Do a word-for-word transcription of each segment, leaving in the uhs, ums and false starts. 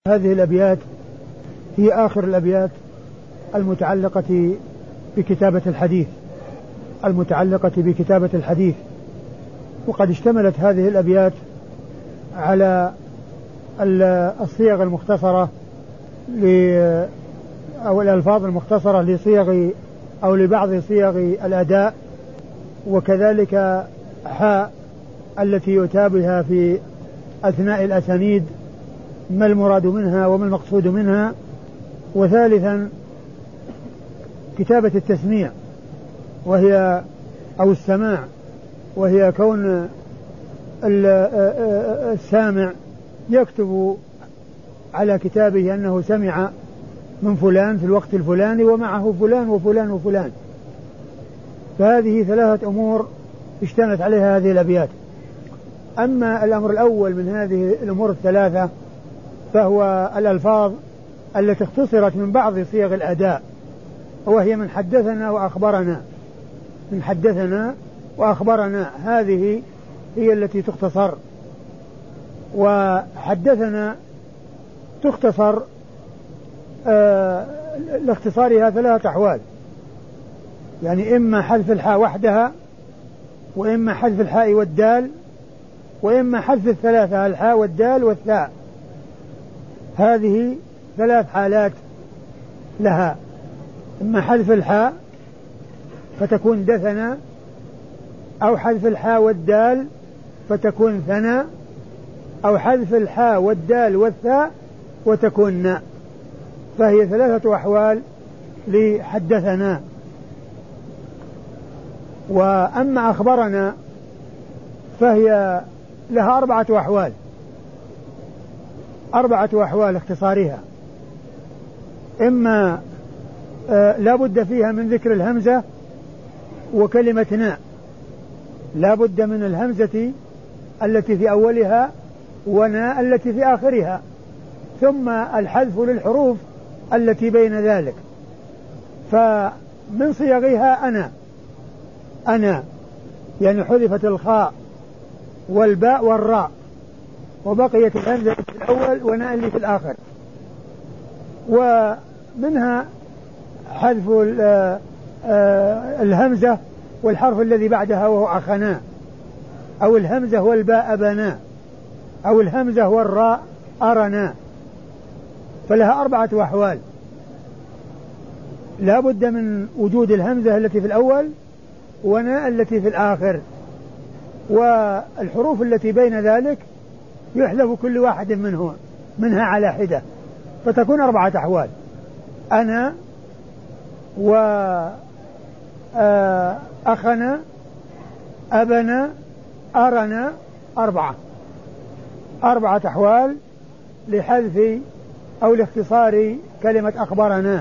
هذه الأبيات هي آخر الأبيات المتعلقة بكتابة الحديث المتعلقة بكتابة الحديث وقد اشتملت هذه الأبيات على الصيغ المختصرة أو الألفاظ المختصرة لصيغ أو لبعض صيغ الأداء، وكذلك حاء التي يؤتى بها في أثناء الأسانيد ما المراد منها وما المقصود منها. وثالثا كتابة التسميع وهي أو السماع، وهي كون السامع يكتب على كتابه أنه سمع من فلان في الوقت الفلاني ومعه فلان وفلان وفلان. فهذه ثلاثة أمور اشتملت عليها هذه الأبيات. أما الأمر الأول من هذه الأمور الثلاثة فهو الألفاظ التي اختصرت من بعض صيغ الأداء، وهي من حدثنا وأخبرنا من حدثنا وأخبرنا هذه هي التي تختصر. وحدثنا تختصر آه لاختصارها ثلاثة أحوال، يعني إما حذف الحاء وحدها، وإما حذف الحاء والدال، وإما حذف الثلاثة الحاء والدال والثاء. هذه ثلاث حالات لها، إما حذف الحاء فتكون دثنا، أو حذف الحاء والدال فتكون ثنا، أو حذف الحاء والدال والثاء وتكون ناء. فهي ثلاثة أحوال لحدثنا. وأما أخبرنا فهي لها أربعة أحوال أربعة أحوال اختصارها. إما آه لا بد فيها من ذكر الهمزة وكلمة ناء، لا بد من الهمزة التي في أولها وناء التي في آخرها، ثم الحذف للحروف التي بين ذلك. فمن صيغها أنا أنا يعني حذفت الخاء والباء والراء وبقيت الهمزة في الأول وناء اللي في الآخر. ومنها حذف الهمزة والحرف الذي بعدها وهو أخنا، أو الهمزة والباء بنا، أو الهمزة والراء أرنا. فلها أربعة أحوال، لا بد من وجود الهمزة التي في الأول وناء التي في الآخر، والحروف التي بين ذلك يحذف كل واحد منه منها على حدة، فتكون أربعة أحوال: أنا وأخنا أبنا أرنا. أربعة أربعة أحوال لحذف أو لاختصار كلمة أخبرنا.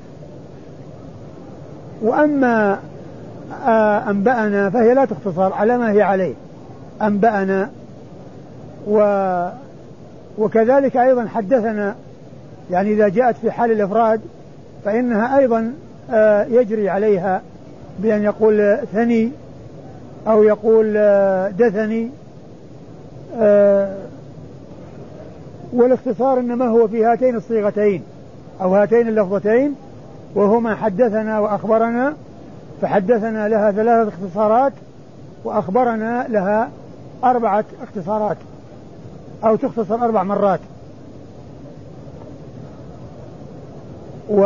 وأما أنبأنا فهي لا تختصر على ما هي عليه، أنبأنا. و وكذلك أيضا حدثنا، يعني إذا جاءت في حال الإفراد فإنها أيضا يجري عليها بأن يقول ثني أو يقول دثني. والاختصار إنما هو في هاتين الصيغتين أو هاتين اللفظتين، وهما حدثنا وأخبرنا. فحدثنا لها ثلاثة اختصارات، وأخبرنا لها أربعة اختصارات أو تختصر أربع مرات. و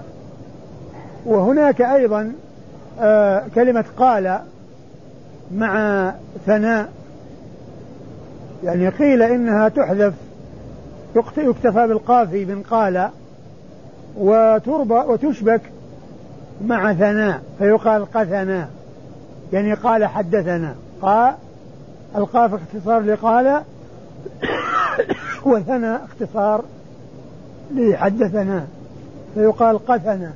وهناك أيضا آه كلمة قال مع ثناء، يعني قيل إنها تحذف، يكتفى بالقاف من قال وتربى وتشبك مع ثناء فيقال قثنا، يعني قال حدثنا. قا القاف اختصار لقال وثناء اختصار لحدثنا فيقال قثنا.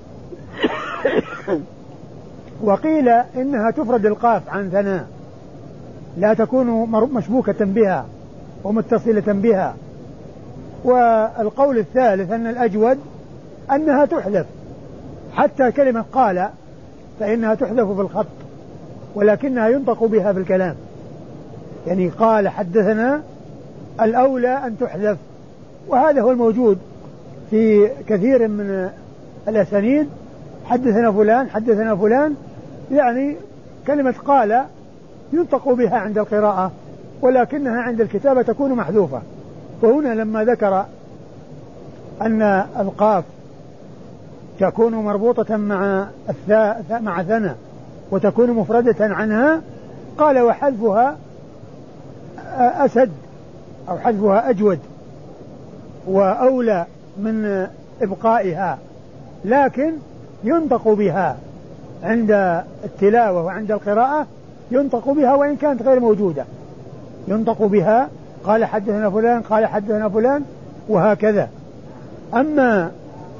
وقيل إنها تفرد القاف عن ثناء، لا تكون مشبوكة بها ومتصلة بها. والقول الثالث أن الأجود أنها تحذف، حتى كلمة قال فإنها تحذف في الخط ولكنها ينطق بها في الكلام، يعني قال حدثنا الأولى أن تحذف وهذا هو الموجود في كثير من الأسانيد. حدثنا فلان حدثنا فلان، يعني كلمة قال ينطق بها عند القراءة ولكنها عند الكتابة تكون محذوفة. وهنا لما ذكر أن القاف تكون مربوطة مع الثاء مع ثنى وتكون مفردة عنها، قال وحذفها أسد أو حذفها أجود وأولى من إبقائها، لكن ينطق بها عند التلاوة وعند القراءة، ينطق بها وإن كانت غير موجودة، ينطق بها قال حدثنا فلان قال حدثنا فلان وهكذا. أما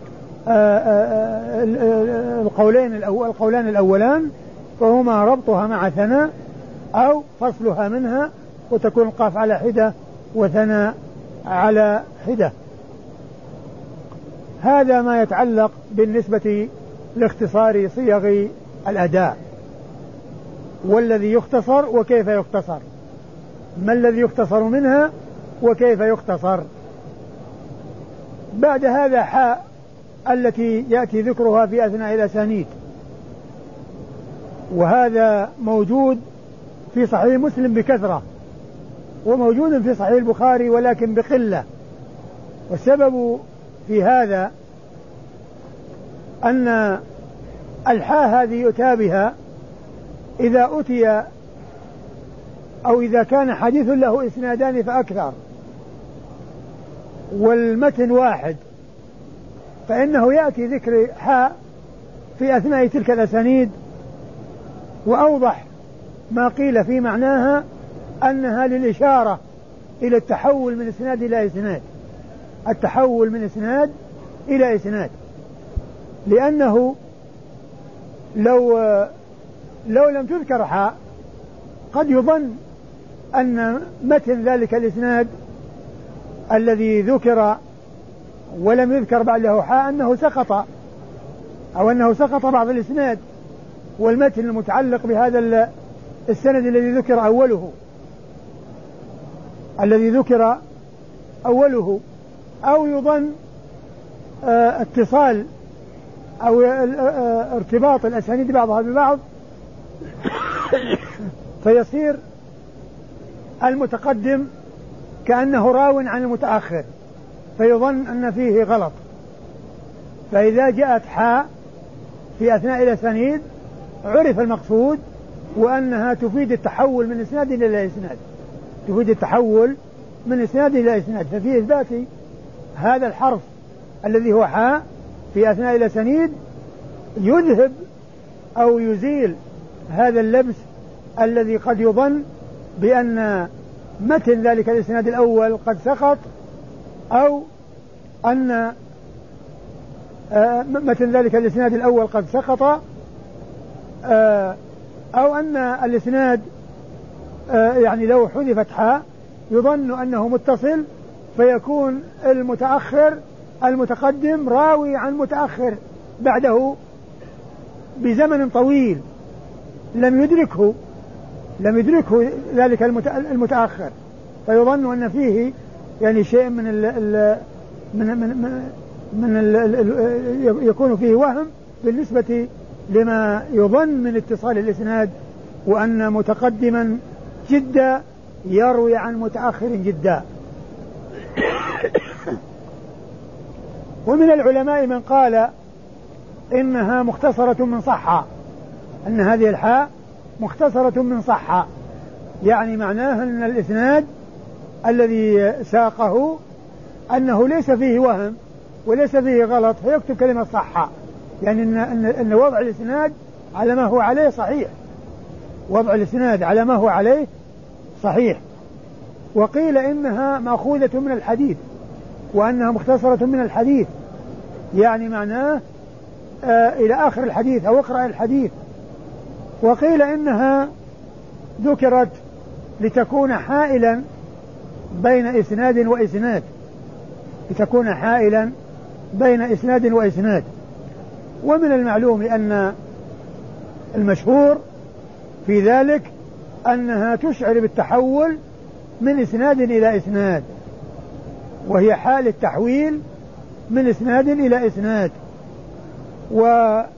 القولين القولان الأولان فهما ربطها مع ثنى أو فصلها منها وتكون القاف على حدة وثنى على حدة. هذا ما يتعلق بالنسبة لاختصار صيغ الأداء. والذي يختصر وكيف يختصر، ما الذي يختصر منها وكيف يختصر. بعد هذا حاء التي يأتي ذكرها في أثناء الأسانيد، وهذا موجود في صحيح مسلم بكثرة وموجود في صحيح البخاري ولكن بقلة. والسبب في هذا أن الحاء هذه يؤتى بها إذا أتي أو إذا كان حديث له إسنادان فأكثر والمتن واحد، فإنه يأتي ذكر حاء في أثناء تلك الأسانيد. وأوضح ما قيل في معناها أنها للإشارة إلى التحول من إسناد إلى إسناد، التحول من إسناد إلى إسناد، لأنه لو لو لم تذكر حاء قد يظن أن متن ذلك الإسناد الذي ذكر ولم يذكر بعده حاء أنه سقط أو أنه سقط بعض الإسناد والمتن المتعلق بهذا السند الذي ذكر أوله الذي ذكر أوله أو يظن اه اتصال أو اه ارتباط الأسانيد بعضها ببعض فيصير المتقدم كأنه راو عن المتأخر فيظن أن فيه غلط. فإذا جاءت حاء في أثناء الأسانيد عرف المقصود وأنها تفيد التحول من إسناد إلى إسناد، تفيد التحول من إسناد إلى إسناد. ففي إثبات هذا الحرف الذي هو حاء في أثناء الأسانيد يذهب أو يزيل هذا اللبس الذي قد يظن بأن متن ذلك الإسناد الأول قد سقط أو أن متن ذلك الإسناد الأول قد سقط أو أن الإسناد يعني لو حذفت حاء يظن أنه متصل فيكون المتأخر المتقدم راوي عن متأخر بعده بزمن طويل لم يدركه لم يدركه ذلك المتأخر، فيظن أن فيه يعني شيء من ال ال من من من ال ال يكون فيه وهم بالنسبة لما يظن من اتصال الإسناد، وأن متقدما جدا يروي عن متأخر جدا. ومن العلماء من قال إنها مختصرة من صحة، أن هذه الحاء مختصرة من صحة، يعني معناها أن الإسناد الذي ساقه أنه ليس فيه وهم وليس فيه غلط فيكتب كلمة صحة، يعني أن, أن, أن وضع الإسناد على ما هو عليه صحيح، وضع الإسناد على ما هو عليه صحيح. وقيل إنها مأخوذة من الحديث وأنها مختصرة من الحديث، يعني معناه آه إلى آخر الحديث أو اقرأ الحديث. وقيل إنها ذكرت لتكون حائلا بين إسناد وإسناد، لتكون حائلا بين إسناد وإسناد. ومن المعلوم أن المشهور في ذلك أنها تشعر بالتحول من إسناد إلى إسناد، وهي حال التحويل من إسناد إلى إسناد. والأولى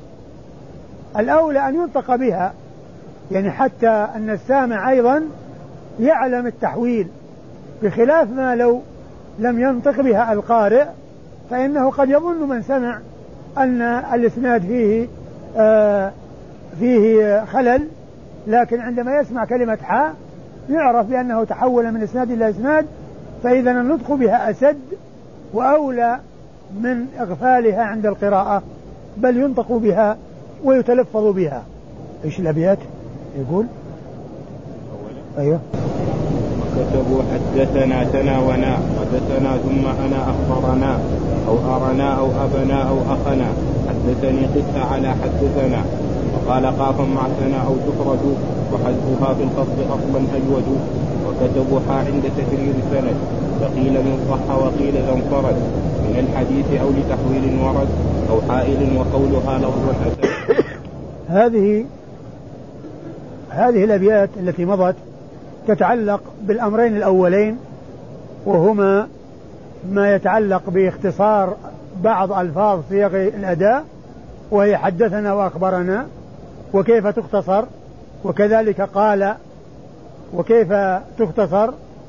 أن ينطق بها، يعني حتى أن السامع أيضا يعلم التحويل، بخلاف ما لو لم ينطق بها القارئ فإنه قد يظن من سمع أن الإسناد فيه آه فيه خلل، لكن عندما يسمع كلمة حاء يعرف بأنه تحول من إسناد إلى إسناد، فإذا النطق بها أسد وأولى من إغفالها عند القراءة، بل ينطق بها ويتلفظ بها. إيش الأبيات يقول؟ أيوه. كتبوا حدثنا تناونا حدثنا ثم أنا أخبرنا أو أرنا أو أبنا أو أخنا حدثني قصة على حدثنا، وقال قافا مع ثنا أو تفرد وحذفها في الخفض أصلا أجود. وكتبوا حا عند تكرير سند، فقيل من صح وقيل إذا انفرد من الحديث أو لتحويل ورد أو حائل وقولها لفظ حسن. هذه هذه الأبيات التي مضت تتعلق بالأمرين الأولين، وهما ما يتعلق باختصار بعض ألفاظ صيغ الأداء، وهي حدثنا وأخبرنا وكيف تختصر، وكذلك قال وكيف تختصر،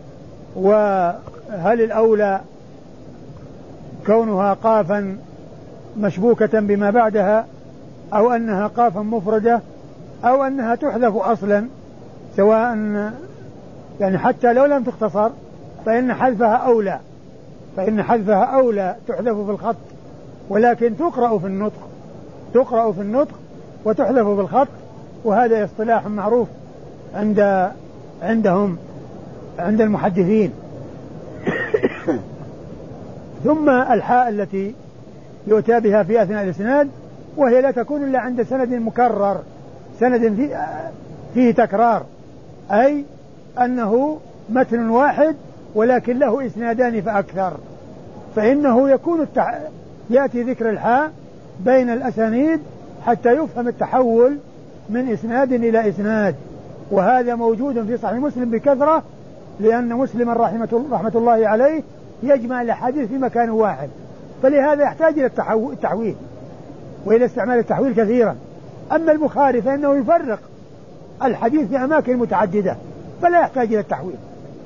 وهل الأولى كونها قافا مشبوكة بما بعدها أو أنها قافا مفردة أو أنها تحذف أصلا، سواء يعني حتى لو لم تختصر فإن حذفها أولى فإن حذفها أولى تحذف في الخط، ولكن تقرأ في النطق تقرأ في النطق وتحذف في الخط، وهذا اصطلاح معروف عند عندهم عند المحدثين. ثم الحاء التي يؤتى بها في أثناء الإسناد، وهي لا تكون إلا عند سند مكرر، سند فيه, فيه تكرار، أي أنه متن واحد ولكن له إسنادان فأكثر، فإنه يكون التح... يأتي ذكر الحاء بين الأسانيد حتى يفهم التحول من إسناد إلى إسناد، وهذا موجود في صحيح مسلم بكثرة، لأن مسلم رحمة, رحمة الله عليه يجمع الأحاديث في مكان واحد، فلهذا يحتاج إلى التحويل وإلى استعمال التحويل كثيرا. أما البخاري فإنه يفرق الحديث في أماكن متعددة فلا يحتاج إلى التحويل،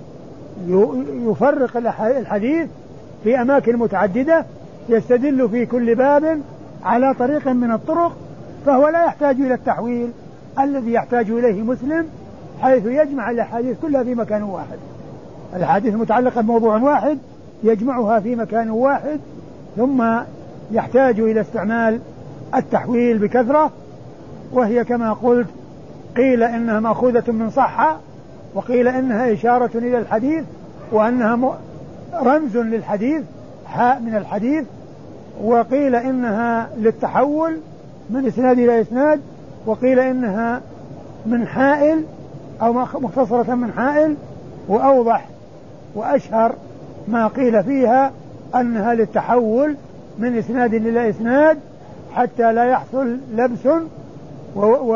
يفرق الحديث في أماكن متعددة يستدل في كل باب على طريق من الطرق، فهو لا يحتاج إلى التحويل الذي يحتاج إليه مسلم، حيث يجمع الأحاديث كلها في مكان واحد، الأحاديث المتعلقة بموضوع واحد يجمعها في مكان واحد، ثم يحتاج إلى استعمال التحويل بكثرة، وهي كما قلت قيل إنها مأخوذة من صحة، وقيل إنها إشارة إلى الحديث، وأنها رمز للحديث، حاء من الحديث، وقيل إنها للتحول من إسناد إلى إسناد، وقيل إنها من حائل أو مختصرة من حائل، وأوضح وأشهر ما قيل فيها أنها للتحول من إسناد إلى إسناد حتى لا يحصل لبس و... و...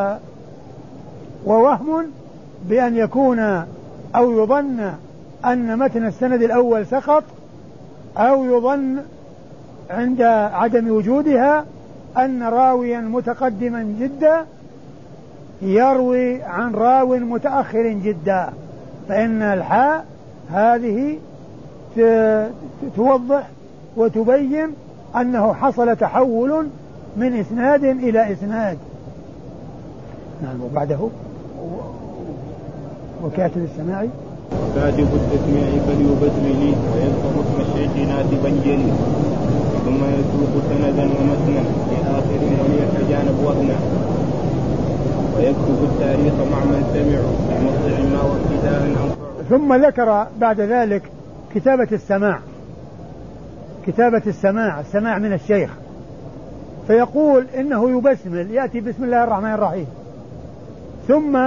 ووهم بأن يكون أو يظن أن متن السند الأول سقط، أو يظن عند عدم وجودها أن راويا متقدما جدا يروي عن راو متأخر جدا، فإن الحاء هذه توضح وتبين أنه حصل تحول من إسناد إلى إسناد. نعم. وبعده وكاتب السماع وكاتب التسميع فليبسمني ويذكر اسم الشيخ ناسبا جلي، ثم يسوق سندا ومتنا لآخر وليحجانب وهنا، ويكتب التاريخ مع من سمعوا بموضع ما وابتداء أنفع. ثم ذكر بعد ذلك كتابة السماع كتابة السماع السماع من الشيخ، فيقول إنه يبسمل، يأتي بسم الله الرحمن الرحيم، ثم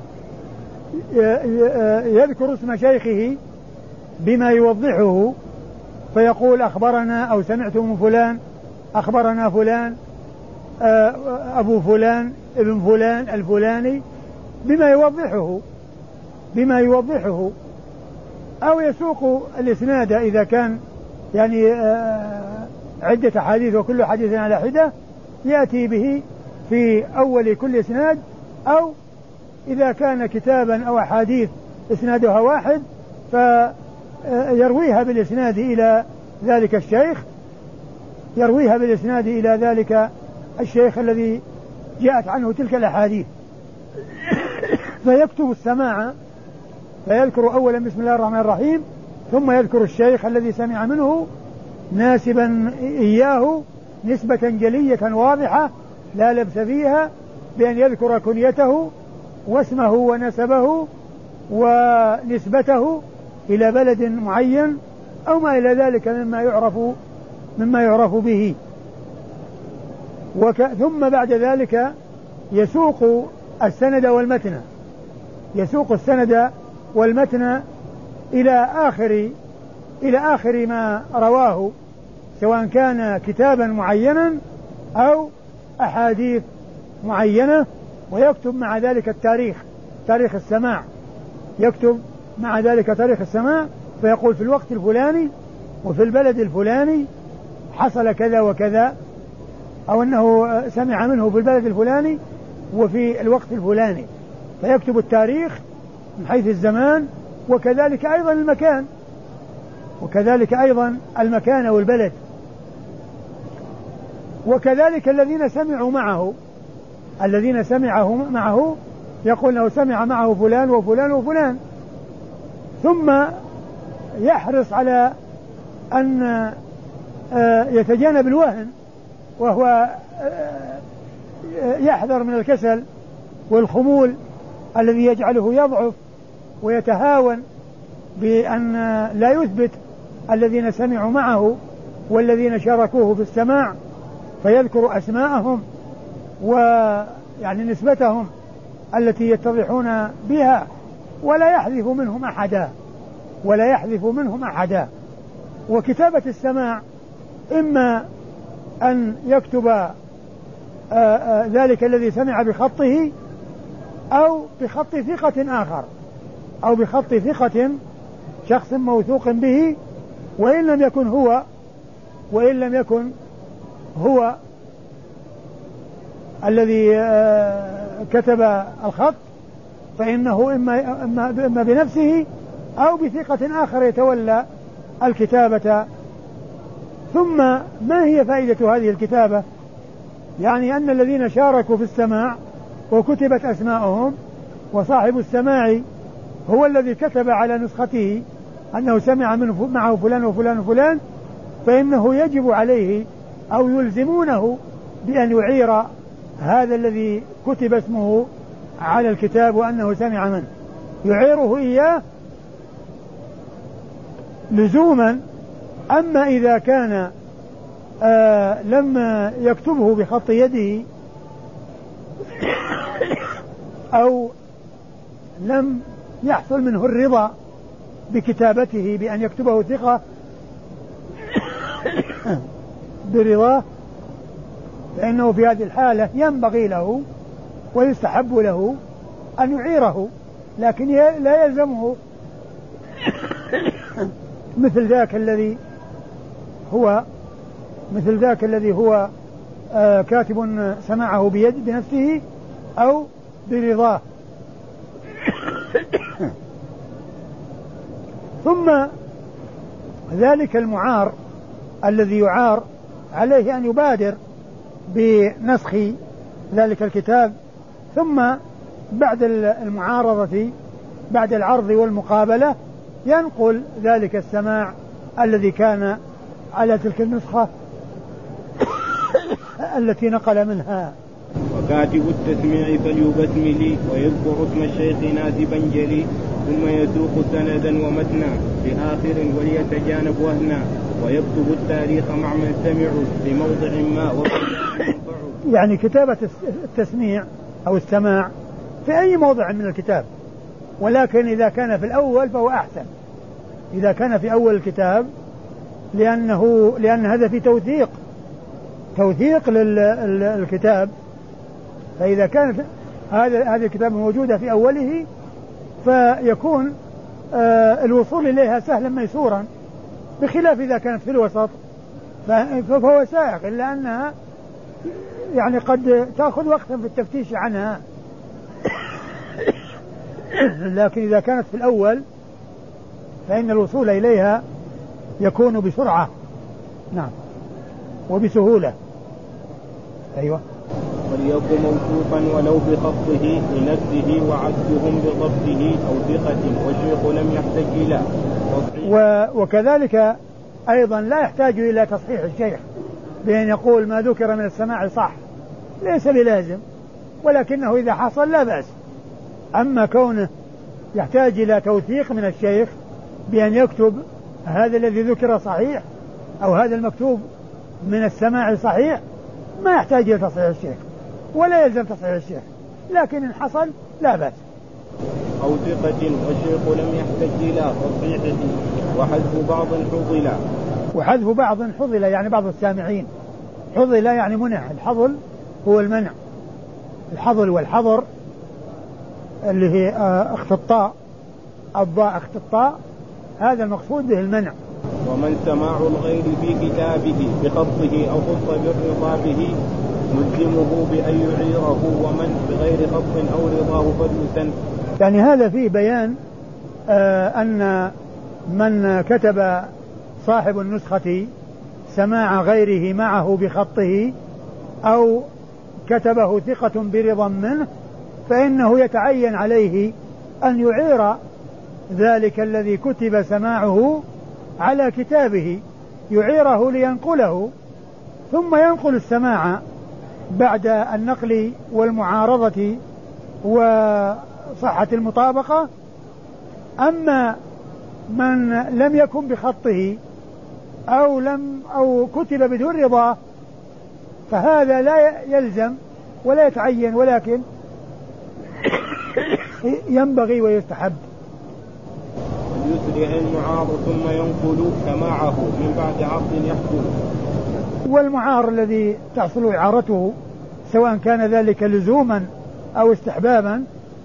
يذكر اسم شيخه بما يوضحه، فيقول أخبرنا أو سمعت من فلان، أخبرنا فلان، أبو فلان، ابن فلان الفلاني، بما يوضحه بما يوضحه أو يسوق الإسناد إذا كان يعني عدة حديث وكل حديث على حدة يأتي به في أول كل إسناد، أو إذا كان كتابا أو أحاديث إسنادها واحد فيرويها بالإسناد إلى ذلك الشيخ يرويها بالإسناد إلى ذلك الشيخ الذي جاءت عنه تلك الأحاديث، فيكتب السماع فيذكر أولا بسم الله الرحمن الرحيم، ثم يذكر الشيخ الذي سمع منه ناسبا إياه نسبة جلية واضحة لا لبس فيها، بأن يذكر كنيته واسمه ونسبه ونسبته إلى بلد معين أو ما إلى ذلك مما يعرف مما يعرف به. وك ثم بعد ذلك يسوق السند والمتن يسوق السند والمتن إلى آخر إلى آخر ما رواه، سواء كان كتابا معينا أو أحاديث معينة، ويكتب مع ذلك التاريخ تاريخ السماع يكتب مع ذلك تاريخ السماع، فيقول في الوقت الفلاني وفي البلد الفلاني حصل كذا وكذا، أو أنه سمع منه في البلد الفلاني وفي الوقت الفلاني، فيكتب التاريخ من حيث الزمان وكذلك أيضا المكان وكذلك أيضا المكان والبلد. وكذلك الذين سمعوا معه الذين سمعه معه يقول له سمع معه فلان وفلان وفلان، ثم يحرص على أن يتجنب الوهن، وهو يحذر من الكسل والخمول الذي يجعله يضعف ويتهاون بأن لا يثبت الذين سمعوا معه والذين شاركوه في السماع، فيذكر أسماءهم ويعني نسبتهم التي يتضحون بها، ولا يحذف منهم أحدا ولا يحذف منهم أحدا. وكتابة السماع إما أن يكتب آآ آآ ذلك الذي سمع بخطه أو بخط ثقة آخر أو بخط ثقة شخص موثوق به، وإن لم يكن هو وإن لم يكن هو الذي كتب الخط، فإنه إما, إما, إما بنفسه أو بثقة آخر يتولى الكتابة. ثم ما هي فائدة هذه الكتابة؟ يعني أن الذين شاركوا في السماع وكتبت أسماءهم وصاحب السماع هو الذي كتب على نسخته أنه سمع منه معه فلان وفلان وفلان، فإنه يجب عليه أو يلزمونه بأن يعير هذا الذي كتب اسمه على الكتاب وأنه سمع منه، يعيره إياه لزوما. أما إذا كان آه لم يكتبه بخط يده أو لم يحصل منه الرضا بكتابته بأن يكتبه ثقة برضاه، فإنه في هذه الحالة ينبغي له ويستحب له أن يعيره، لكن لا يلزمه مثل ذاك الذي هو مثل ذاك الذي هو آه كاتب سمعه بيد بنفسه أو برضاه. ثم ذلك المعار الذي يعار عليه أن يبادر بنسخ ذلك الكتاب، ثم بعد المعارضة بعد العرض والمقابلة ينقل ذلك السماع الذي كان على تلك النسخة التي نقل منها. وكاتب التسميع فليبسملي ويذكر اسم الشيخ ناسبا جلي، ثم يسوق سندا ومتنا بآخر وليتجانب وهنا، ويكتب التاريخ مع من سمعوا بموضع ما يعني كتابة التسميع أو السماع في أي موضع من الكتاب، ولكن إذا كان في الأول فهو أحسن، إذا كان في أول الكتاب، لأنه لأن هذا في توثيق توثيق للكتاب، فإذا كانت هذا هذه الكتاب موجودة في أوله فيكون آه الوصول إليها سهلا ميسورا، بخلاف إذا كانت في الوسط فهو سائغ، إلا أنها يعني قد تأخذ وقتا في التفتيش عنها. لكن إذا كانت في الأول فإن الوصول إليها يكون بسرعة، نعم، وبسهولة. أيوة. وليكن موثوقا ولو بخطه لنفسه وعدهم بضبطه أو ثقة، والشيخ لم يحتج إلى تصحيح. وكذلك أيضا لا يحتاج إلى تصحيح الشيخ بأن يقول ما ذكر من السماع صح، ليس بلازم، ولكنه إذا حصل لا بأس. أما كونه يحتاج إلى توثيق من الشيخ بأن يكتب هذا الذي ذكر صحيح أو هذا المكتوب من السماع صحيح، ما يحتاج إلى تصحيح الشيخ ولا يلزم تصحيح الشيخ، لكن إن حصل لا بأس. أو ثقة والشيخ لم يحتج إلى تصحيحه، وحذف بعض حضل. وحذف بعض حضل يعني بعض السامعين، حضل يعني منع، الحضل هو المنع، الحضل والحضر اللي هي اختطاء، الضاء اختطاء، هذا المقصود به المنع. ومن سماع الغير في كتابه بخطه أو خط بالرضا به ملزمه بأن يعيره، ومن بغير خط أو رضاه فليسن. يعني هذا فيه بيان آه أن من كتب صاحب النسخة سماع غيره معه بخطه أو كتبه ثقة برضا منه فإنه يتعين عليه أن يعير ذلك الذي كتب سماعه على كتابه، يعيره لينقله، ثم ينقل السماع بعد النقل والمعارضة وصحة المطابقة. أما من لم يكن بخطه أو لم أو كتب بدون رضاه فهذا لا يلزم ولا يتعين، ولكن ينبغي ويستحب. يسرع المعار ثم ينقل سماعه من بعد عقد يحصل. والمعار الذي تحصل إعارته سواء كان ذلك لزوما أو استحبابا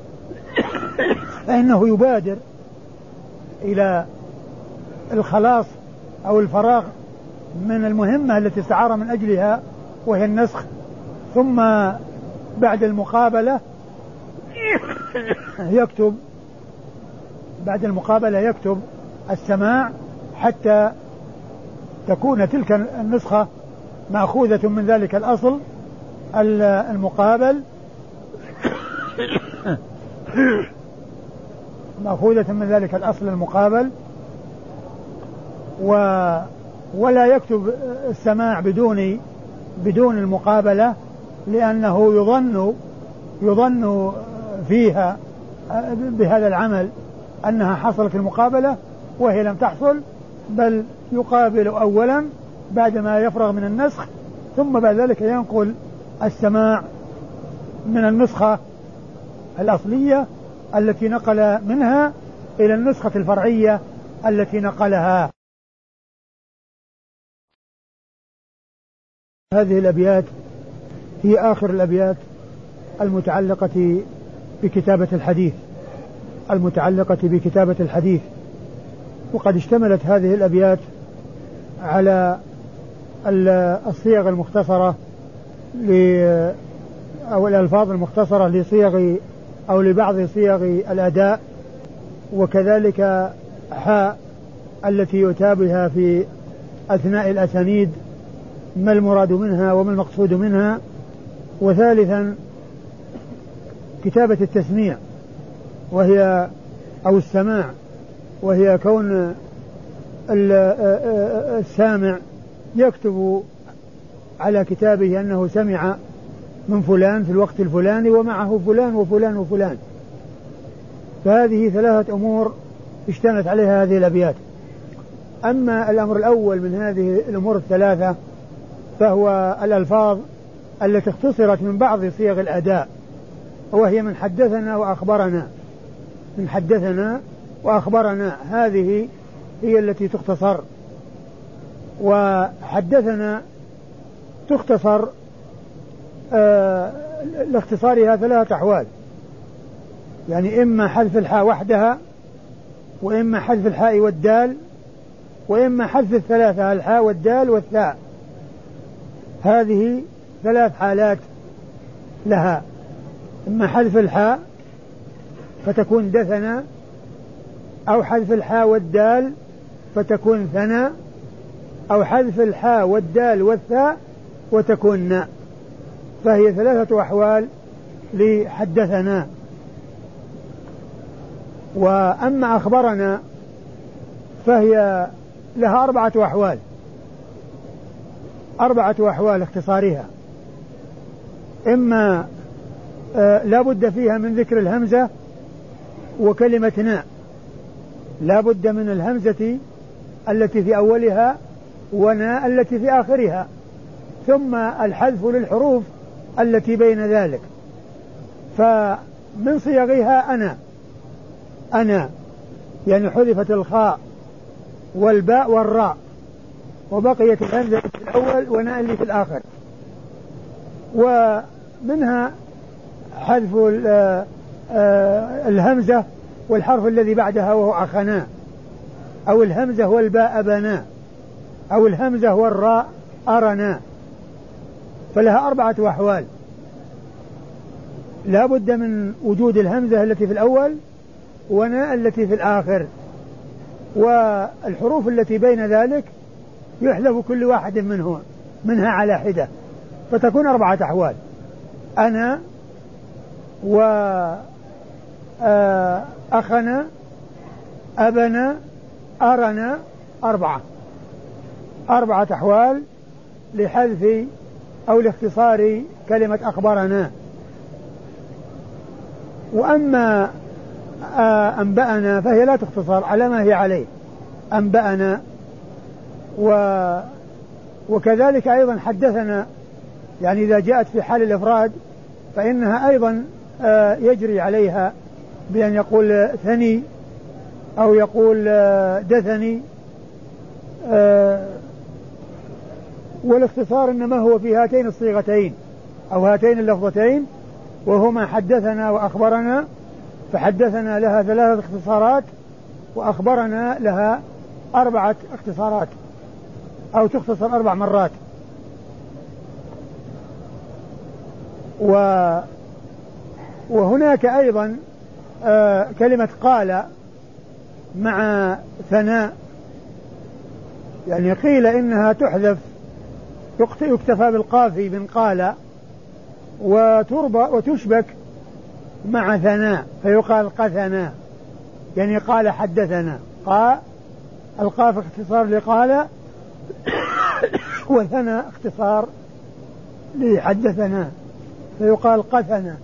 فإنه يبادر إلى الخلاص أو الفراغ من المهمة التي استعار من أجلها وهي النسخ، ثم بعد المقابلة يكتب بعد المقابلة يكتب السماع حتى تكون تلك النسخة مأخوذة من ذلك الأصل المقابل مأخوذة من ذلك الأصل المقابل و ولا يكتب السماع بدون بدون المقابلة، لأنه يظن يظن فيها بهذا العمل أنها حصلت المقابلة وهي لم تحصل، بل يقابل أولا بعدما يفرغ من النسخ، ثم بعد ذلك ينقل السماع من النسخة الأصلية التي نقل منها إلى النسخة الفرعية التي نقلها. هذه الأبيات هي آخر الأبيات المتعلقة بكتابة الحديث المتعلقة بكتابة الحديث وقد اشتملت هذه الأبيات على الصيغ المختصرة أو الألفاظ المختصرة لصيغ أو لبعض صيغ الأداء، وكذلك حاء التي يتابعها في أثناء الأسانيد ما المراد منها وما المقصود منها، وثالثا كتابة التسميع وهي أو السماع وهي كون السامع يكتب على كتابه أنه سمع من فلان في الوقت الفلاني ومعه فلان وفلان وفلان. فهذه ثلاثة أمور اشتملت عليها هذه الأبيات. أما الأمر الأول من هذه الأمور الثلاثة فهو الألفاظ التي اختصرت من بعض صيغ الأداء، وهي من حدثنا وأخبرنا من حدثنا وأخبرنا هذه هي التي تختصر. وحدثنا تختصر آه لاختصارها ثلاثة أحوال، يعني إما حذف الحاء وحدها وإما حذف الحاء والدال، وإما حذف الثلاثة الحاء والدال والثاء. هذه ثلاث حالات لها، إما حذف الحاء فتكون دثنا، أو حذف الحاء والدال فتكون ثنا، أو حذف الحاء والدال والثاء وتكون ناء. فهي ثلاثة أحوال لحدثنا. وأما أخبرنا فهي لها أربعة أحوال، أربعة أحوال اختصارها. إما آه لا بد فيها من ذكر الهمزة وكلمة ناء، لا بد من الهمزة التي في أولها وناء التي في آخرها، ثم الحذف للحروف التي بين ذلك. فمن صيغها أنا أنا يعني حذفت الخاء والباء والراء، وبقيت الهمزة في الأول وناء اللي في الآخر. ومنها حذف الهمزة والحرف الذي بعدها وهو أخنا، أو الهمزة والباء أبنا، أو الهمزة والراء أرنا. فلها أربعة أحوال، لا بد من وجود الهمزة التي في الأول وناء التي في الآخر، والحروف التي بين ذلك يحذف كل واحد منه منها على حدة، فتكون أربعة أحوال: أنا وأخنا أبنا أرنا. أربعة أربعة أحوال لحذف أو لاختصار كلمة أخبرنا. وأما أنبأنا فهي لا تختصر على ما هي عليه، أنبأنا. و وكذلك أيضا حدثنا، يعني إذا جاءت في حال الإفراد فإنها أيضا يجري عليها بأن يقول ثني أو يقول دثني. والاختصار إنما هو في هاتين الصيغتين أو هاتين اللفظتين، وهما حدثنا وأخبرنا. فحدثنا لها ثلاثة اختصارات، وأخبرنا لها أربعة اختصارات أو تختصر أربع مرات. و وهناك أيضا آه كلمة قال مع ثناء، يعني قيل إنها تحذف، يكتفى بالقافي من قال، وتربى وتشبك مع ثناء فيقال قثنا، يعني قال حدثنا. قا القاف اختصار لقال، وثناء اختصار لحدثنا فيقال قثنا.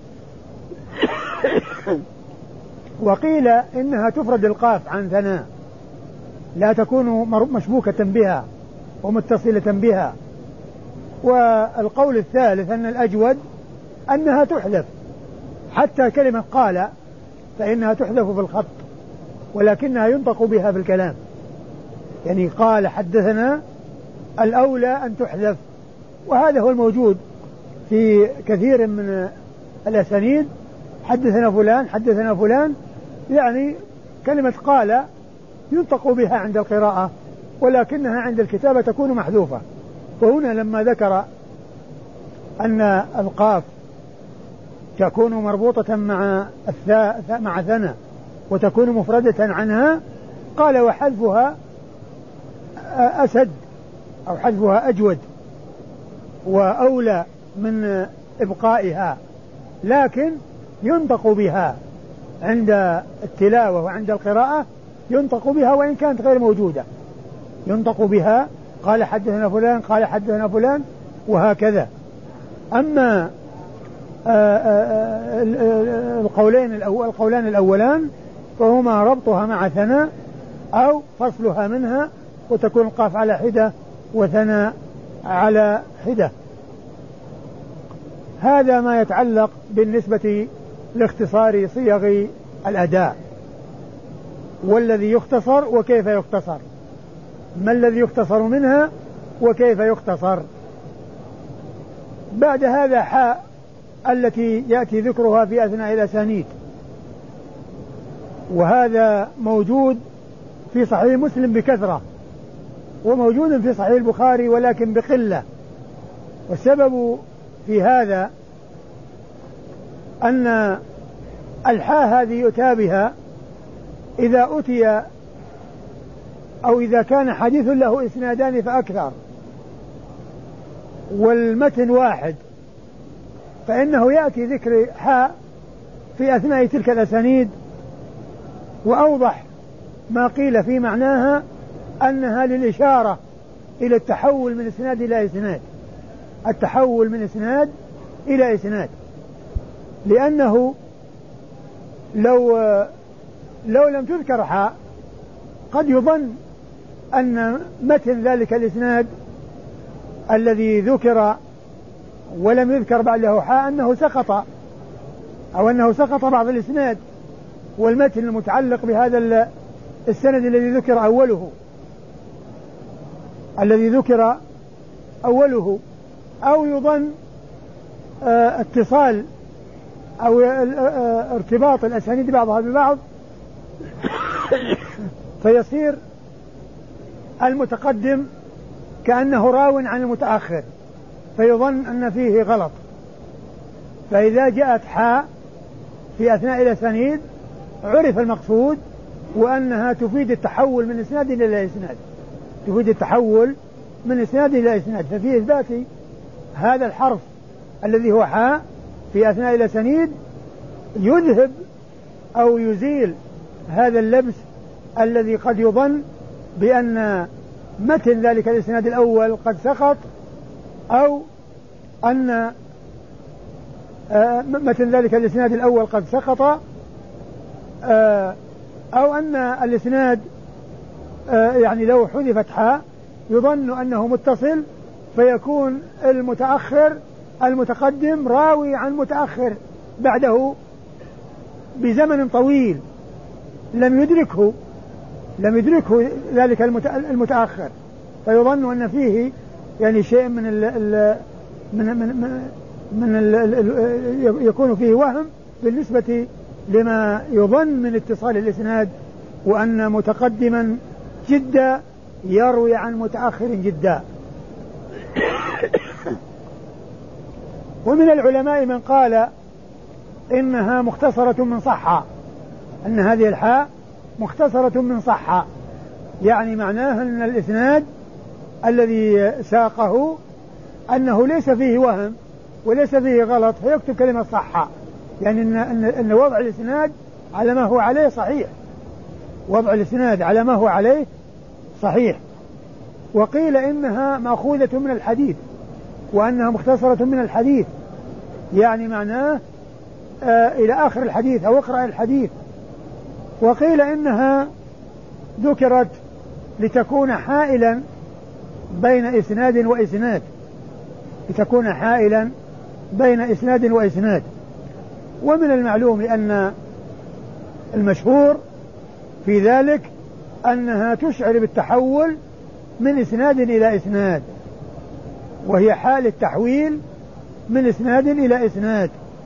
وقيل إنها تفرد القاف عن ثناء، لا تكون مشبوكة بها ومتصلة بها. والقول الثالث أن الأجود أنها تحذف، حتى كلمة قال فإنها تحذف في الخط ولكنها ينطق بها في الكلام. يعني قال حدثنا الأولى أن تحذف، وهذا هو الموجود في كثير من الأسانيد. حدثنا فلان حدثنا فلان، يعني كلمة قال ينطق بها عند القراءة ولكنها عند الكتابة تكون محذوفة. وهنا لما ذكر أن القاف تكون مربوطة مع الثاء مع ثنى وتكون مفردة عنها، قال وحذفها أسد أو حذفها أجود وأولى من إبقائها، لكن ينطق بها عند التلاوة وعند القراءة، ينطق بها وإن كانت غير موجودة، ينطق بها. قال حدثنا فلان قال حدثنا فلان وهكذا. أما القولين الأول القولان الأولان فهما ربطها مع ثناء أو فصلها منها، وتكون القاف على حدة وثناء على حدة. هذا ما يتعلق بالنسبة لاختصار صيغ الأداء. والذي يختصر وكيف يختصر، ما الذي يختصر منها وكيف يختصر. بعد هذا حاء التي يأتي ذكرها في أثناء الأسانيد، وهذا موجود في صحيح مسلم بكثرة، وموجود في صحيح البخاري ولكن بقلة. والسبب في هذا أن الحاء هذه يؤتى بها إذا أتي أو إذا كان حديث له إسنادان فأكثر والمتن واحد، فإنه يأتي ذكر حاء في أثناء تلك الأسانيد. وأوضح ما قيل في معناها أنها للإشارة إلى التحول من إسناد إلى إسناد، التحول من إسناد إلى إسناد، لأنه لو لو لم تذكر حاء قد يظن أن متن ذلك الإسناد الذي ذكر ولم يذكر بعده حاء أنه سقط، أو أنه سقط بعض الإسناد والمتن المتعلق بهذا السند الذي ذكر أوله الذي ذكر أوله أو يظن اه اتصال أو اه ارتباط الأسانيد بعضها ببعض فيصير المتقدم كأنه راو عن المتأخر فيظن أن فيه غلط. فإذا جاءت حاء في أثناء الأسانيد عرف المقصود، وأنها تفيد التحول من إسناد إلى إسناد، تفيد التحول من إسناد إلى إسناد. ففي إثبات هذا الحرف الذي هو حاء في أثناء الأسانيد يذهب أو يزيل هذا اللبس الذي قد يظن بأن متن ذلك الإسناد الأول قد سقط، أو أن متن ذلك الإسناد الأول قد سقط، أو أن الإسناد يعني لو حذفت حاء يظن أنه متصل، فيكون المتأخر المتقدم راوي عن متأخر بعده بزمن طويل لم يدركه لم يدركه ذلك المتأخر، فيظن أن فيه يعني شيء من ال ال من من من ال ال يكون فيه وهم بالنسبة لما يظن من اتصال الإسناد، وأن متقدما جدا يروي عن متأخر جدا. ومن العلماء من قال إنها مختصرة من صحة، أن هذه الحاء مختصرة من صحة، يعني معناها أن الإسناد الذي ساقه أنه ليس فيه وهم وليس فيه غلط فيكتب كلمة صحة، يعني أن, أن, أن وضع الإسناد على ما هو عليه صحيح، وضع الإسناد على ما هو عليه صحيح. وقيل إنها مأخوذة من الحديث، وأنها مختصرة من الحديث، يعني معناه آه إلى آخر الحديث أو اقرأ الحديث. وقيل إنها ذكرت لتكون حائلا بين إسناد وإسناد، لتكون حائلا بين إسناد وإسناد. ومن المعلوم أن المشهور في ذلك أنها تشعر بالتحول من إسناد إلى إسناد، وهي حال التحويل من إسناد إلى إسناد.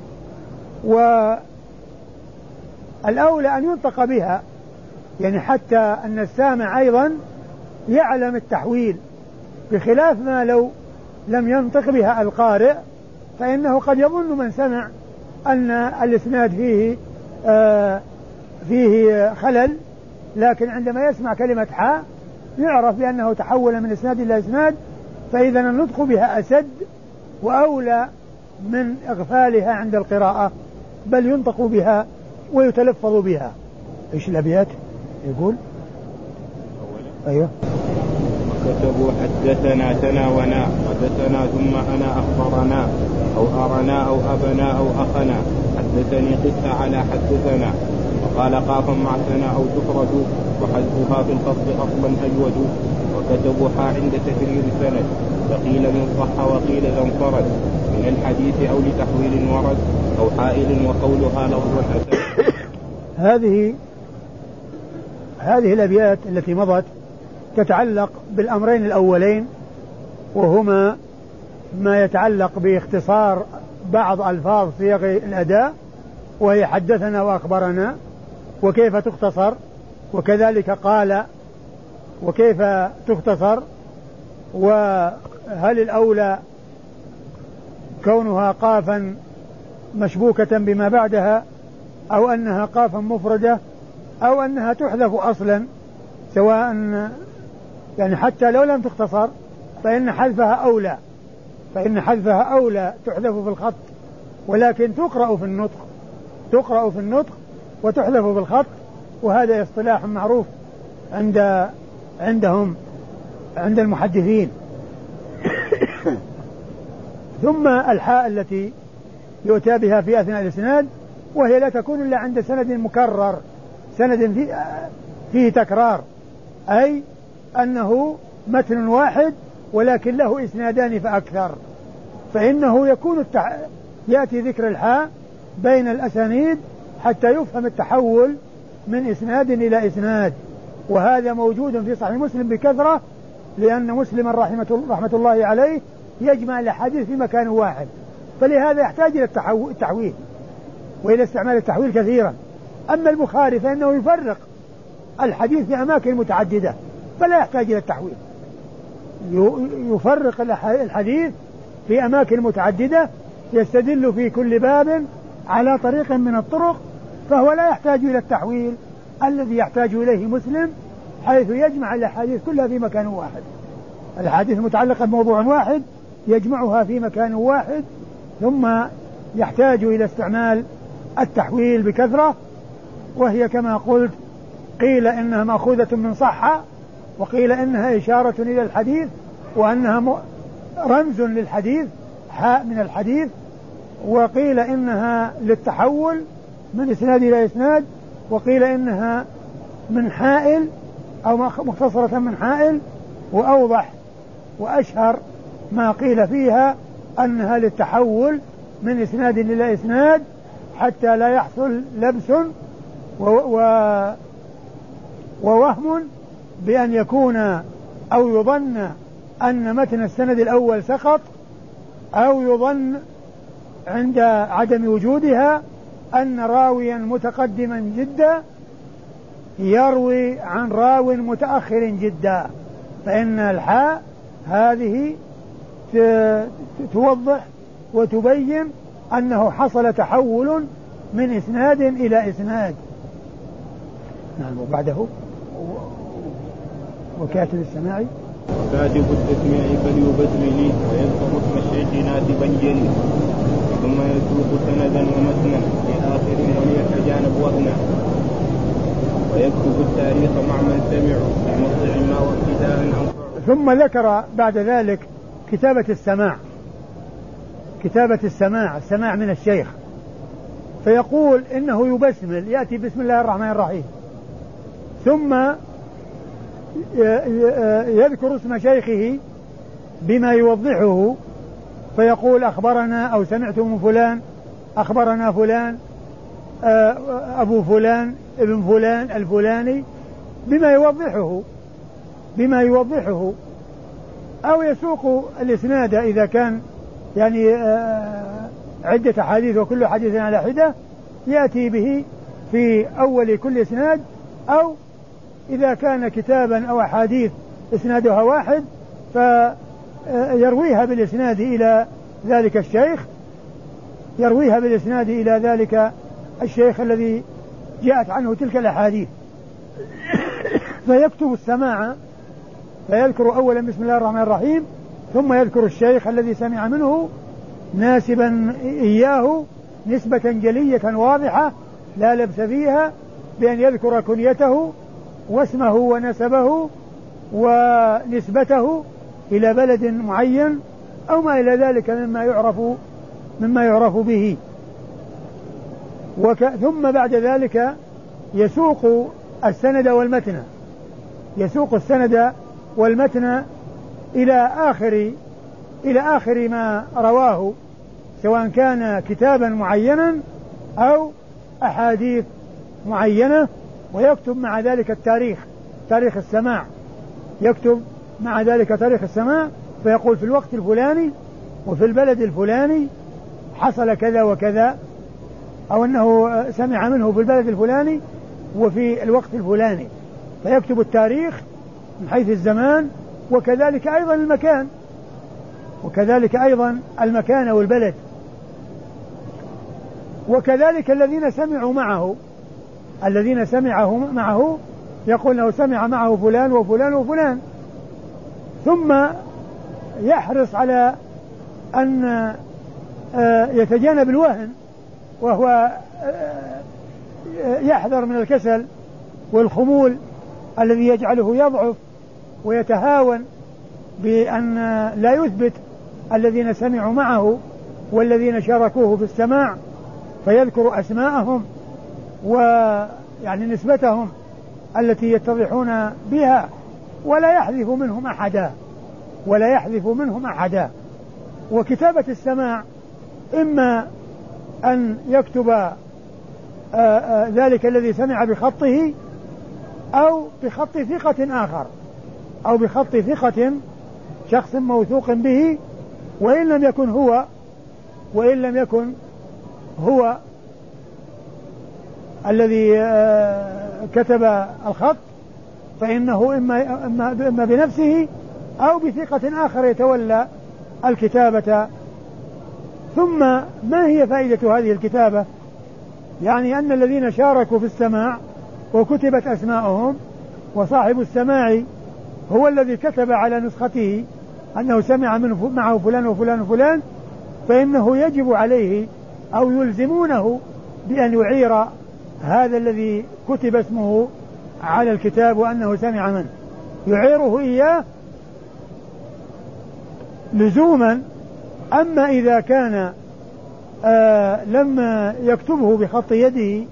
والأولى أن ينطق بها، يعني حتى أن السامع أيضا يعلم التحويل، بخلاف ما لو لم ينطق بها القارئ فإنه قد يظن من سمع أن الإسناد فيه آه فيه خلل، لكن عندما يسمع كلمة حاء يعرف بأنه تحول من إسناد إلى إسناد، فإذا النطق بها أسد وأولى من إغفالها عند القراءة، بل ينطق بها ويتلفظ بها. إيش الأبيات يقول؟ أيوه. كتبوا حدثنا تناونا حدثنا ثم أنا أخبرنا أو أرنا أو أبنا أو أخنا، حدثني قصة على حدثنا، وقال قافا مع سنا أو تفرد، وحذفها في الفصل أصلا أجود. وكتبوا حا عند تكرير السند، فقيل من صح وقيل إذا انفرد من الحديث أو لتحويل ورد أو حائل، وقولها لفظ أتى. هذه هذه الأبيات التي مضت تتعلق بالأمرين الأولين، وهما ما يتعلق باختصار بعض ألفاظ صيغ الأداء وهي حدثنا وأخبرنا، وكيف تختصر، وكذلك قال وكيف تختصر، وهل الأولى كونها قافا مشبوكة بما بعدها أو أنها قافا مفردة أو أنها تحذف أصلا، سواء يعني حتى لو لم تختصر فإن حذفها أولى، فإن حذفها أولى تحذف في الخط، ولكن تقرأ في النطق تقرأ في النطق وتحذف في الخط، وهذا اصطلاح معروف عند عندهم عند المحدثين. ثم الحاء التي يؤتى بها في أثناء الإسناد، وهي لا تكون إلا عند سند مكرر، سند فيه, فيه تكرار، أي أنه متن واحد ولكن له إسنادان فأكثر، فإنه يكون التح... يأتي ذكر الحاء بين الأسانيد حتى يفهم التحول من إسناد إلى إسناد، وهذا موجود في صحيح مسلم بكثرة، لأن مسلم رحمة, رحمة الله عليه يجمع الأحاديث في مكان واحد، فلهذا يحتاج إلى التحويل وإلى استعمال التحويل كثيرا. أما البخاري فإنه يفرق الحديث في أماكن متعددة فلا يحتاج إلى التحويل، يفرق الحديث في أماكن متعددة، يستدل في كل باب على طريق من الطرق، فهو لا يحتاج إلى التحويل الذي يحتاج إليه مسلم، حيث يجمع الأحاديث كلها في مكان واحد، الحديث المتعلقة بموضوع واحد يجمعها في مكان واحد، ثم يحتاج إلى استعمال التحويل بكثرة، وهي كما قلت قيل إنها مأخوذة من صحة، وقيل إنها إشارة إلى الحديث، وأنها رمز للحديث، حاء من الحديث، وقيل إنها للتحول من إسناد إلى إسناد، وقيل إنها من حائل أو مختصرة من حائل، وأوضح وأشهر ما قيل فيها أنها للتحول من إسناد إلى إسناد حتى لا يحصل لبس و... و... ووهم بأن يكون أو يظن أن متن السند الأول سقط، أو يظن عند عدم وجودها أن راويا متقدما جدا يروي عن راو متأخر جدا، فإن الحاء هذه توضح وتبين أنه حصل تحول من إسناد إلى إسناد. نعم. وبعده وكاتب السماع وكاتب التسميع فليبسم لي ويذكر اسم الشيخ ناسبا جلي، ثم يسوق سندا ومتنا لآخر وليتجانب وهنا، ويكتب التاريخ مع من سمعوا بموضع ما وابتداء أنفع. ثم ذكر بعد ذلك كتابة السماع، كتابة السماع، السماع من الشيخ، فيقول إنه يبسمل، يأتي بسم الله الرحمن الرحيم، ثم يذكر اسم شيخه بما يوضحه، فيقول أخبرنا أو سمعت من فلان، أخبرنا فلان، أبو فلان، ابن فلان الفلاني، بما يوضحه بما يوضحه أو يسوق الإسناد إذا كان يعني عدة حديث وكل حديث على حدة، يأتي به في أول كل إسناد، أو إذا كان كتابا أو أحاديث إسنادها واحد فيرويها بالإسناد إلى ذلك الشيخ يرويها بالإسناد إلى ذلك الشيخ الذي جاءت عنه تلك الأحاديث. فيكتب السماع، فيذكر أولا بسم الله الرحمن الرحيم، ثم يذكر الشيخ الذي سمع منه ناسبا إياه نسبة جلية واضحة لا لبس فيها، بأن يذكر كنيته واسمه ونسبه ونسبته إلى بلد معين أو ما إلى ذلك مما يعرف مما يعرف به. وك ثم بعد ذلك يسوق السند والمتن يسوق السند والمتن إلى آخر إلى آخر ما رواه، سواء كان كتابا معينا أو أحاديث معينة، ويكتب مع ذلك التاريخ، تاريخ السماع، يكتب مع ذلك تاريخ السماع، فيقول في الوقت الفلاني وفي البلد الفلاني حصل كذا وكذا، أو أنه سمع منه في البلد الفلاني وفي الوقت الفلاني، فيكتب التاريخ من حيث الزمان، وكذلك أيضا المكان وكذلك أيضا المكان والبلد. وكذلك الذين سمعوا معه الذين سمعه معه يقول له سمع معه فلان وفلان وفلان، ثم يحرص على أن يتجنب الوهن، وهو يحذر من الكسل والخمول الذي يجعله يضعف ويتهاون بأن لا يثبت الذين سمعوا معه والذين شاركوه في السماع، فيذكر أسماءهم ويعني نسبتهم التي يتضحون بها، ولا يحذف منهم أحدا ولا يحذف منهم أحدا. وكتابة السماع إما أن يكتب آآ آآ ذلك الذي سمع بخطه أو بخط ثقة آخر أو بخط ثقة شخص موثوق به، وإن لم يكن هو وإن لم يكن هو الذي كتب الخط، فإنه إما, إما, إما بنفسه أو بثقة آخر يتولى الكتابة. ثم ما هي فائدة هذه الكتابة؟ يعني أن الذين شاركوا في السماع وكتبت أسماءهم، وصاحب السماع هو الذي كتب على نسخته أنه سمع منه معه فلان وفلان وفلان، فإنه يجب عليه أو يلزمونه بأن يعير هذا الذي كتب اسمه على الكتاب وأنه سمع منه، يعيره إياه لزوما. أما إذا كان آه لم يكتبه بخط يده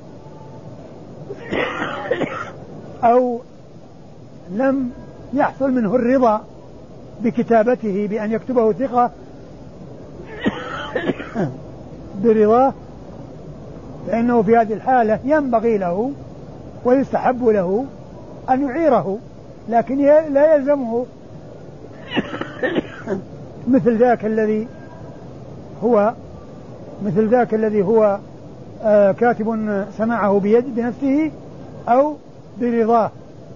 أو لم يحصل منه الرضا بكتابته بأن يكتبه ثقة برضاه، فإنه في هذه الحالة ينبغي له ويستحب له أن يعيره، لكن لا يلزمه مثل ذاك الذي هو مثل ذاك الذي هو آه كاتب سماعه بيد بنفسه أو برضاه.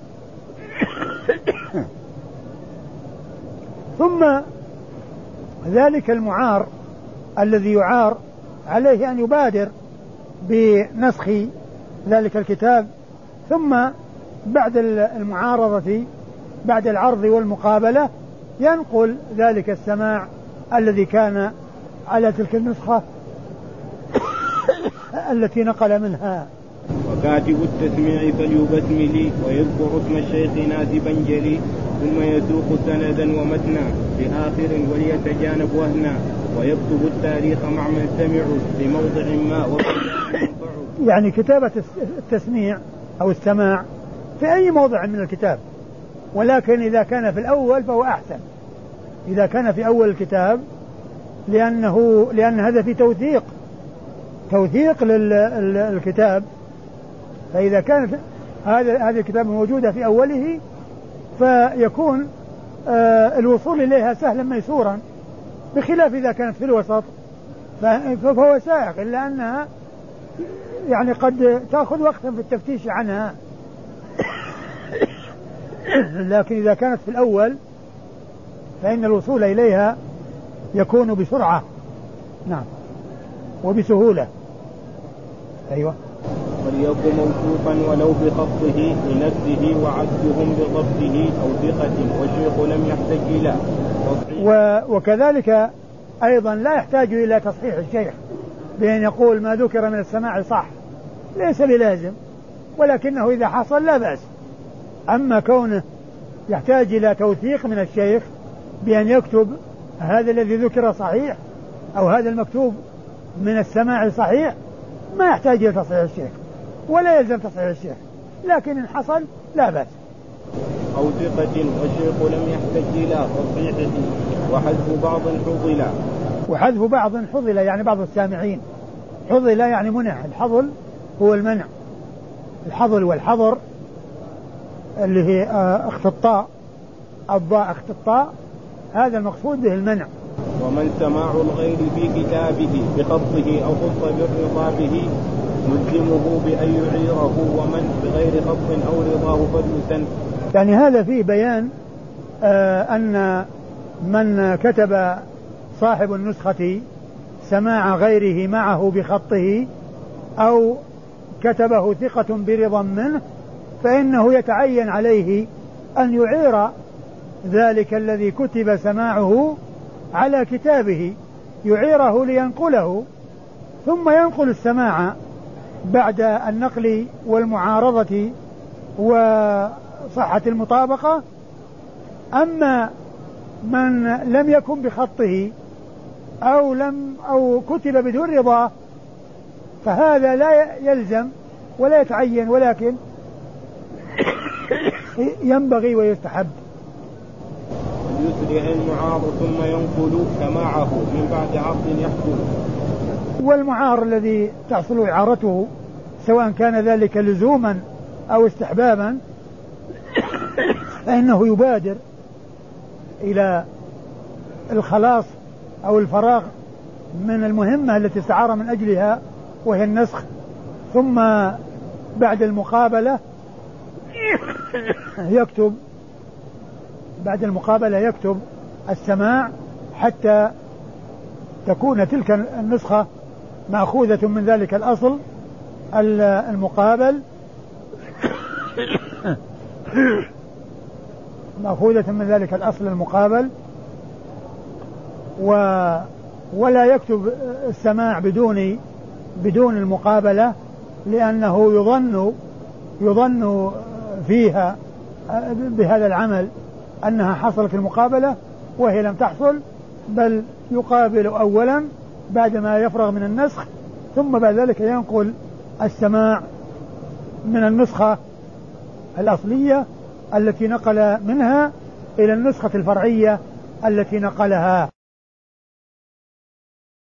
ثم ذلك المعار الذي يعار عليه أن يبادر بنسخ ذلك الكتاب، ثم بعد المعارضة بعد العرض والمقابلة ينقل ذلك السماع الذي كان على تلك النسخة التي نقل منها. وكاتب التسميع فليبسمل ويذكر اسم الشيخ ناسبا جلي، ثم يسوق سندا ومتنا بآخر وليتجانب وهنا، ويكتب التاريخ مع من سمعوا في موضع ما. يعني كتابة التسميع أو السماع في أي موضع من الكتاب، ولكن إذا كان في الأول فهو أحسن، إذا كان في أول الكتاب، لأنه لأن هذا في توثيق توثيق للكتاب. فإذا كانت هذا هذه الكتاب موجودة في أوله فيكون آه الوصول إليها سهلا ميسورا، بخلاف إذا كانت في الوسط فهو سائق، إلا أنها يعني قد تأخذ وقتا في التفتيش عنها. لكن إذا كانت في الأول فإن الوصول إليها يكون بسرعة، نعم، وبسهولة. أيوة. وليكن موثوقا ولو بخطه لنفسه وعدهم بضبطه أو ثقة، والشيخ لم يحتج إلى و... وكذلك أيضا لا يحتاج إلى تصحيح الشيخ بأن يقول ما ذكر من السماع صح، ليس بلازم، ولكنه إذا حصل لا بأس. أما كونه يحتاج إلى توثيق من الشيخ بأن يكتب هذا الذي ذكر صحيح أو هذا المكتوب من السماع صحيح، ما يحتاج إلى تصحيح الشيخ ولا يلزم تصحيح الشيخ، لكن إن حصل لا بأس. أو ثقة والشيخ لم يحتج إلى تصحيحه، وحذف بعض حضلا. وحذف بعض حضل يعني بعض السامعين، حضل يعني منع، الحضل هو المنع، الحضل والحضر اللي هي اخت الطاء، الضاء اخت الطاء، هذا المقصود به المنع. ومن سماع الغير في كتابه بخطه أو خط بالرضا به نلزمه بأن يعيره ومن بغير خط أو رضاه فليسن. يعني هذا فيه بيان آه أن من كتب صاحب النسخة سماع غيره معه بخطه أو كتبه ثقة برضا منه فإنه يتعين عليه أن يعير ذلك الذي كتب سماعه على كتابه، يعيره لينقله ثم ينقل السماع بعد النقل والمعارضة وصحة المطابقة. أما من لم يكن بخطه أو لم أو كتب بدون رضاه فهذا لا يلزم ولا يتعين، ولكن ينبغي ويستحب. يسرع المعار ثم ينقل سماعه من بعد عرض يحصل. والمعار الذي تحصل إعارته سواء كان ذلك لزوما أو استحبابا فإنه يبادر إلى الخلاص أو الفراغ من المهمة التي استعار من أجلها وهي النسخ، ثم بعد المقابلة يكتب بعد المقابلة يكتب السماع حتى تكون تلك النسخة مأخوذة من ذلك الأصل المقابل مأخوذة من ذلك الأصل المقابل و ولا يكتب السماع بدون بدون المقابلة، لأنه يظن يظن فيها بهذا العمل أنها حصلت المقابلة وهي لم تحصل، بل يقابل أولا بعدما يفرغ من النسخ ثم بعد ذلك ينقل السماع من النسخة الأصلية التي نقل منها إلى النسخة الفرعية التي نقلها.